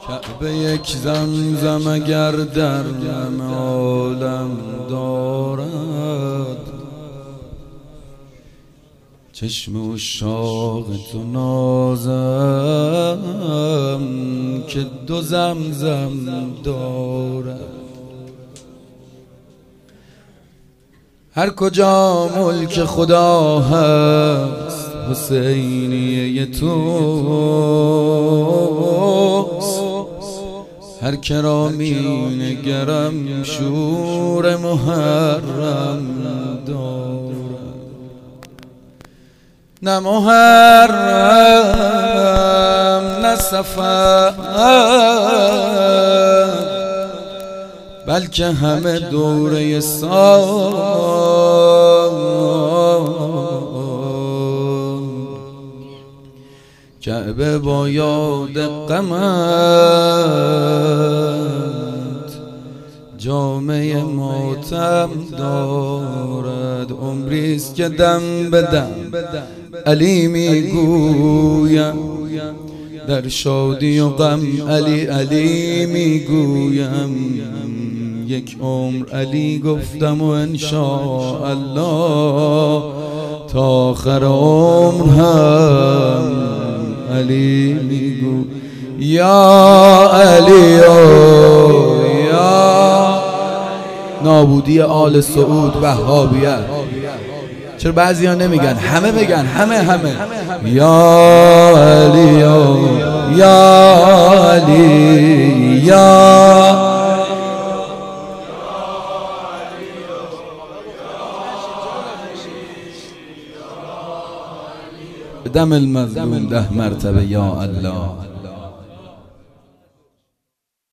کعبه یک زمزم اگر در همه عالم دارد، چشم عشاق تو نازم که دو زمزم دارد. هر کجا ملک خدا هست حسینیه توست، هر کرا می نگرم شور محرم دارد. نه محرم نه سفر بلکه همه دوره سال، کعبه با یاد غمت جامعه ماتم دارد. عمریست که دم به دم علی میگویم، در شادی و غم علی علی میگویم. یک عمر علی گفتم و انشاءالله تا آخر عمر هم علی میگو. یا علی یا نابودی آل سعود وهابیت. چرا بعضی ها نمیگن؟ همه بگن، همه یا علی یا علی یا دم المظلوم 10 مرتبه یا الله.